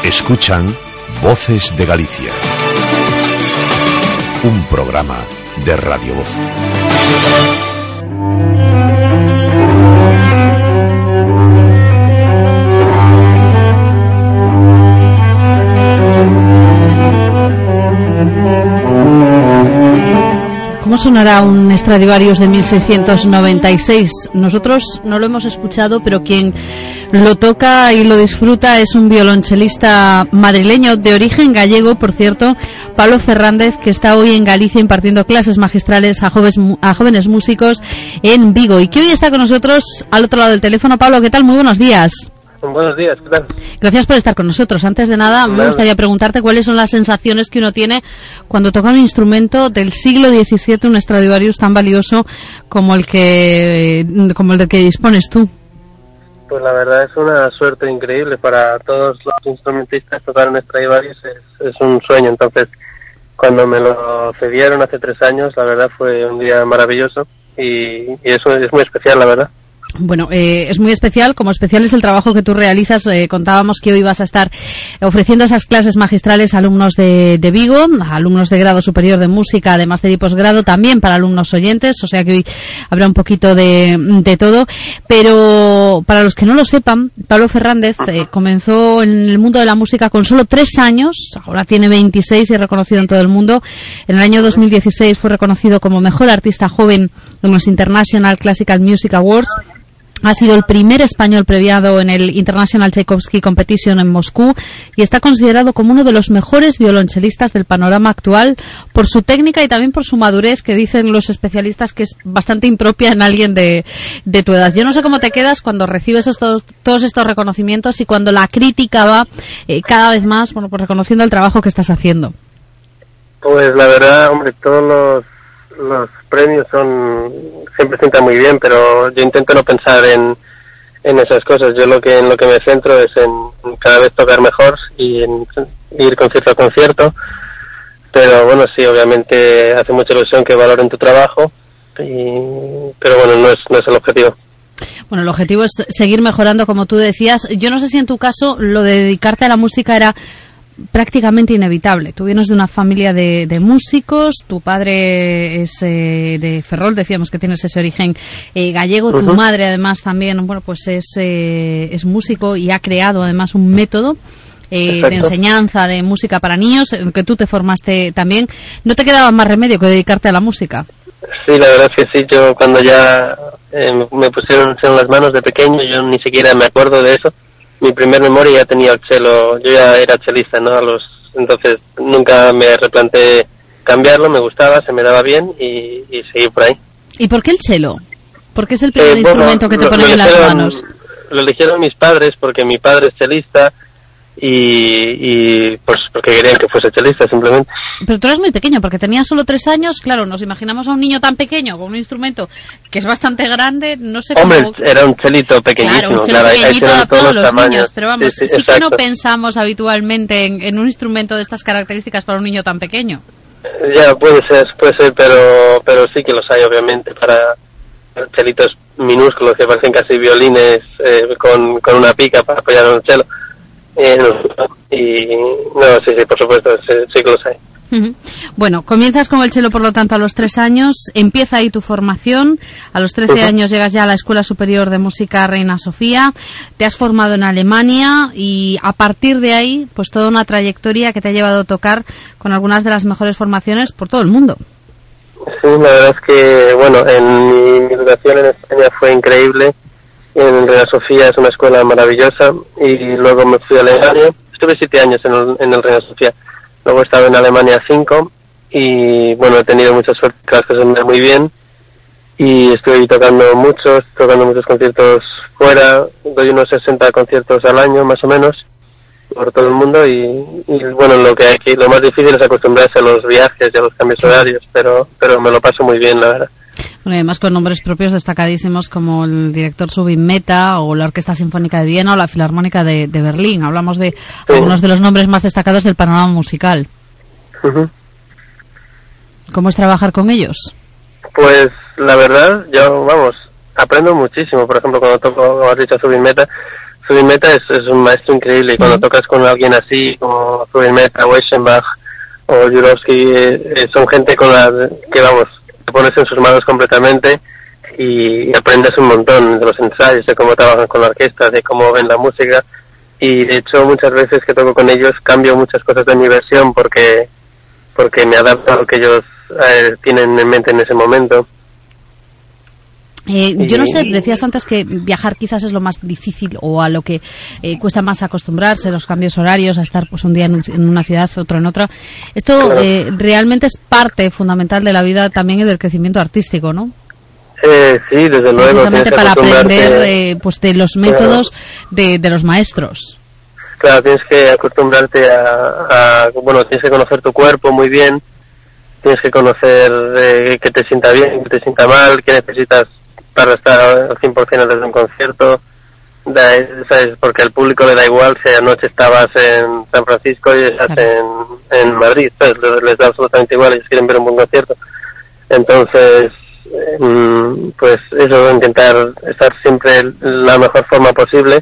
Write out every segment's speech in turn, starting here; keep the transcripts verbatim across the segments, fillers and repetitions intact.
Escuchan Voces de Galicia, un programa de Radio Voz. ¿Cómo sonará un Stradivarius de mil seiscientos noventa y seis? Nosotros no lo hemos escuchado, pero quien lo toca y lo disfruta es un violonchelista madrileño de origen gallego, por cierto, Pablo Fernández, que está hoy en Galicia impartiendo clases magistrales a jóvenes, a jóvenes músicos en Vigo y que hoy está con nosotros al otro lado del teléfono. Pablo, ¿qué tal? Muy buenos días. Buenos días, ¿qué tal? Gracias por estar con nosotros. Antes de nada, claro, me gustaría preguntarte cuáles son las sensaciones que uno tiene cuando toca un instrumento del siglo diecisiete, un Stradivarius tan valioso como el que como el de que dispones tú. Pues la verdad es una suerte increíble para todos los instrumentistas. Tocar un Stradivarius es, es un sueño. Entonces, cuando me lo cedieron hace tres años, la verdad fue un día maravilloso y, y eso es muy especial, la verdad. Bueno, eh, es muy especial, como especial es el trabajo que tú realizas. Eh, contábamos que hoy vas a estar ofreciendo esas clases magistrales a alumnos de, de Vigo, a alumnos de grado superior de música, de máster y posgrado, también para alumnos oyentes, o sea que hoy habrá un poquito de, de todo. Pero para los que no lo sepan, Pablo Fernández eh, comenzó en el mundo de la música con solo tres años, ahora tiene veintiséis y es reconocido en todo el mundo. En el año dos mil dieciséis fue reconocido como mejor artista joven en los International Classical Music Awards. Ha sido el primer español premiado en el International Tchaikovsky Competition en Moscú y está considerado como uno de los mejores violonchelistas del panorama actual por su técnica y también por su madurez, que dicen los especialistas que es bastante impropia en alguien de, de tu edad. Yo no sé cómo te quedas cuando recibes estos, todos estos reconocimientos y cuando la crítica va eh, cada vez más, bueno, pues reconociendo el trabajo que estás haciendo. Pues la verdad, hombre, todos los los premios son siempre sientan muy bien, pero yo intento no pensar en en esas cosas. Yo lo que en lo que me centro es en cada vez tocar mejor y en ir concierto a concierto. Pero bueno, sí, obviamente hace mucha ilusión que valoren tu trabajo, y, pero bueno, no es no es el objetivo. Bueno, el objetivo es seguir mejorando, como tú decías. Yo no sé si en tu caso lo de dedicarte a la música era prácticamente inevitable. Tú vienes de una familia de, de músicos, tu padre es eh, de Ferrol, decíamos que tienes ese origen eh, gallego, uh-huh. Tu madre además también, bueno, pues es eh, es músico y ha creado además un método eh, de enseñanza de música para niños, en que tú te formaste también. ¿No te quedaba más remedio que dedicarte a la música? Sí, la verdad es que sí. Yo cuando ya eh, me pusieron en las manos de pequeño, yo ni siquiera me acuerdo de eso. Mi primer memoria ya tenía el cello, yo ya era chelista, ¿no? A los, entonces nunca me replanteé cambiarlo, me gustaba, se me daba bien y, y seguí por ahí. ¿Y por qué el cello? ¿Por qué es el primer eh, instrumento bueno, que te ponen en las manos? Lo eligieron mis padres porque mi padre es chelista y, y pues porque querían que fuese chelista simplemente. Pero tú eres muy pequeño, porque tenías solo tres años. Claro, nos imaginamos a un niño tan pequeño con un instrumento que es bastante grande, no sé Hombre, cómo... era un chelito pequeñísimo. Claro, un chelo claro, pequeñito a todos, todos los tamaños. Niños, pero vamos, sí, sí, sí que no pensamos habitualmente en, en un instrumento de estas características para un niño tan pequeño. Ya, puede ser, puede ser, pero pero sí que los hay, obviamente, para chelitos minúsculos que parecen casi violines eh, con, con una pica para apoyar en el chelo. Eh, y no, sí, sí, por supuesto, sí, sí que los hay. Uh-huh. Bueno, comienzas con el cello, por lo tanto, a los tres años, empieza ahí tu formación. A los trece uh-huh. años llegas ya a la Escuela Superior de Música Reina Sofía, te has formado en Alemania y a partir de ahí, pues toda una trayectoria que te ha llevado a tocar con algunas de las mejores formaciones por todo el mundo. Sí, la verdad es que, bueno, en mi, mi educación en España fue increíble. En Reina Sofía es una escuela maravillosa y luego me fui a Alemania. Estuve siete años en el, en el Reina Sofía. Luego he estado en Alemania cinco y bueno, he tenido mucha suerte, las cosas me van muy bien y estoy tocando muchos, tocando muchos conciertos fuera. Doy unos sesenta conciertos al año más o menos por todo el mundo y, y bueno, lo que hay que, lo más difícil es acostumbrarse a los viajes y a los cambios horarios, pero pero me lo paso muy bien, la verdad. Bueno, y además con nombres propios destacadísimos como el director Zubin Mehta o la Orquesta Sinfónica de Viena o la Filarmónica de, de Berlín. Hablamos de sí. algunos de los nombres más destacados del panorama musical. Uh-huh. ¿Cómo es trabajar con ellos? Pues la verdad, yo, vamos, aprendo muchísimo. Por ejemplo, cuando toco, como has dicho, Zubin Mehta, Zubin-Mehta es, es un maestro increíble, y cuando uh-huh. tocas con alguien así, como Zubin-Mehta o Eschenbach o Jurovsky, eh, eh, son gente con la que, vamos, te pones en sus manos completamente y, y aprendes un montón de los ensayos, de cómo trabajan con la orquesta, de cómo ven la música, y de hecho muchas veces que toco con ellos cambio muchas cosas de mi versión porque, porque me adapto a lo que ellos eh, tienen en mente en ese momento. Eh, yo no sé, decías antes que viajar quizás es lo más difícil o a lo que eh, cuesta más acostumbrarse, los cambios horarios, a estar pues un día en, un, en una ciudad, otro en otra. Esto claro. eh, realmente es parte fundamental de la vida también y del crecimiento artístico, ¿no? Eh, sí, desde luego. Precisamente para aprender eh, pues de los métodos claro. de, de los maestros. Claro, tienes que acostumbrarte a, a, bueno, tienes que conocer tu cuerpo muy bien, tienes que conocer eh, que te sienta bien, que te sienta mal, que necesitas para estar al cien por ciento desde un concierto, da, ¿sabes? Porque al público le da igual si anoche estabas en San Francisco y estás claro. en, en Madrid, ¿sabes? Les, les da absolutamente igual, ellos quieren ver un buen concierto. Entonces, eh, pues eso, intentar estar siempre en la mejor forma posible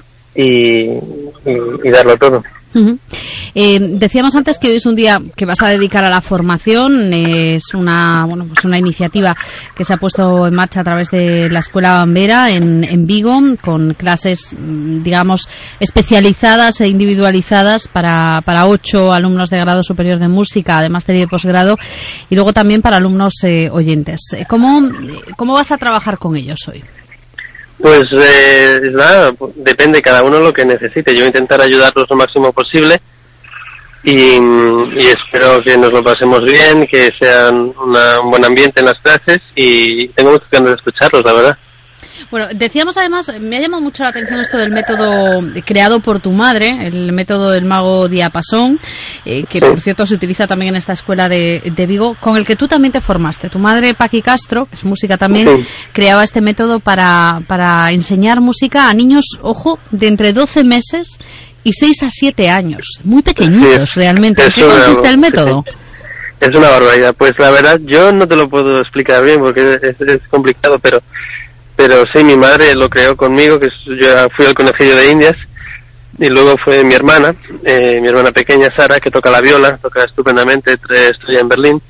y, y, y darlo todo. Uh-huh. Eh, decíamos antes que hoy es un día que vas a dedicar a la formación, eh, es una bueno pues una iniciativa que se ha puesto en marcha a través de la Escuela Bambera en, en Vigo, con clases digamos especializadas e individualizadas para, para ocho alumnos de grado superior de música, además de posgrado, y luego también para alumnos eh, oyentes. ¿Cómo, ¿Cómo vas a trabajar con ellos hoy? Pues eh, nada, depende cada uno lo que necesite. Yo voy a intentar ayudarlos lo máximo posible y, y espero que nos lo pasemos bien, que sea una, un buen ambiente en las clases, y tengo muchas ganas de escucharlos, la verdad. Bueno, decíamos además, me ha llamado mucho la atención esto del método creado por tu madre, el método del mago diapasón, eh, que sí. por cierto se utiliza también en esta escuela de, de Vigo, con el que tú también te formaste. Tu madre, Paqui Castro, que es música también, sí. creaba este método para, para enseñar música a niños, ojo, de entre doce meses y seis a siete años. Muy pequeñitos, sí, realmente. ¿En qué consiste el método? Sí. Es una barbaridad. Pues la verdad, yo no te lo puedo explicar bien porque es, es complicado, pero... Pero sí, mi madre lo creó conmigo, que yo fui al conejillo de Indias, y luego fue mi hermana, eh, mi hermana pequeña Sara, que toca la viola, toca estupendamente, estudia en Berlín.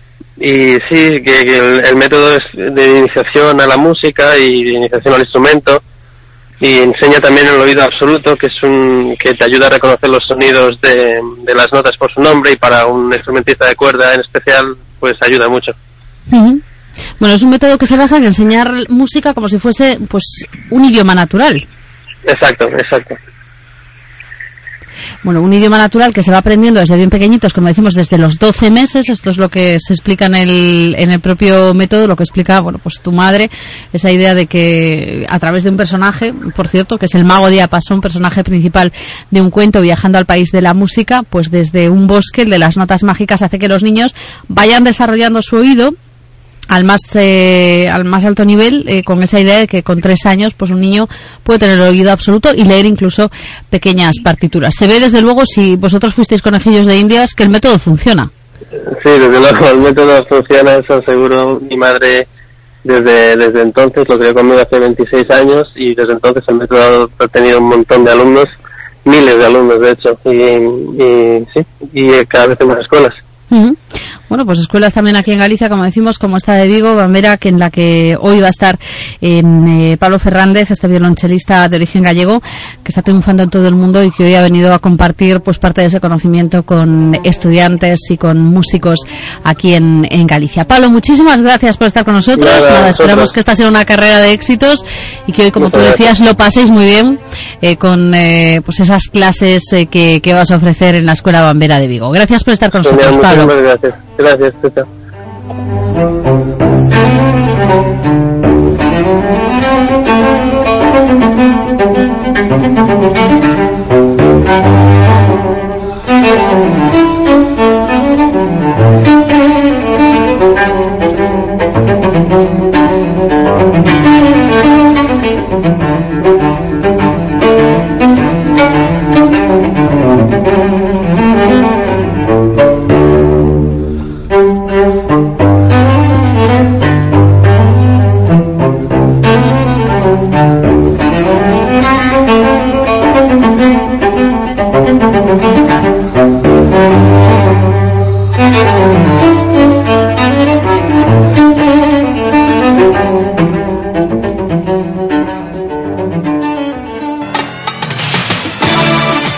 Y sí, que, que el, el método es de iniciación a la música y de iniciación al instrumento, y enseña también el oído absoluto, que es un que te ayuda a reconocer los sonidos de, de las notas por su nombre, y para un instrumentista de cuerda en especial, pues ayuda mucho. Uh-huh. Bueno, es un método que se basa en enseñar música como si fuese pues un idioma natural. Exacto, exacto. Bueno, un idioma natural que se va aprendiendo desde bien pequeñitos, como decimos, desde los doce meses. Esto es lo que se explica en el, en el propio método, lo que explica, bueno, pues tu madre, esa idea de que a través de un personaje, por cierto, que es el mago diapasón, personaje principal de un cuento viajando al país de la música, pues desde un bosque, el de las notas mágicas, hace que los niños vayan desarrollando su oído al más eh, al más alto nivel, eh, con esa idea de que con tres años pues un niño puede tener el oído absoluto y leer incluso pequeñas partituras. Se ve desde luego, si vosotros fuisteis conejillos de Indias, que el método funciona. Sí, desde luego el método funciona, eso seguro. Mi madre desde desde entonces lo creó conmigo hace veintiséis años, y desde entonces el método ha tenido un montón de alumnos, miles de alumnos de hecho, y, y sí, y cada vez en más escuelas. Uh-huh. Bueno, pues escuelas también aquí en Galicia, como decimos, como esta de Vigo, Bambera, que en la que hoy va a estar eh, Pablo Fernández, este violonchelista de origen gallego, que está triunfando en todo el mundo y que hoy ha venido a compartir pues parte de ese conocimiento con estudiantes y con músicos aquí en, en Galicia. Pablo, muchísimas gracias por estar con nosotros. Nada, Nada esperamos que esta sea una carrera de éxitos y que hoy, como Muchas tú decías, gracias. Lo paséis muy bien eh, con eh, pues esas clases eh, que, que vas a ofrecer en la Escuela Bambera de Vigo. Gracias por estar con nosotros, Genial, Pablo. Muchas gracias. Gracias, Teta.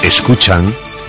Escuchan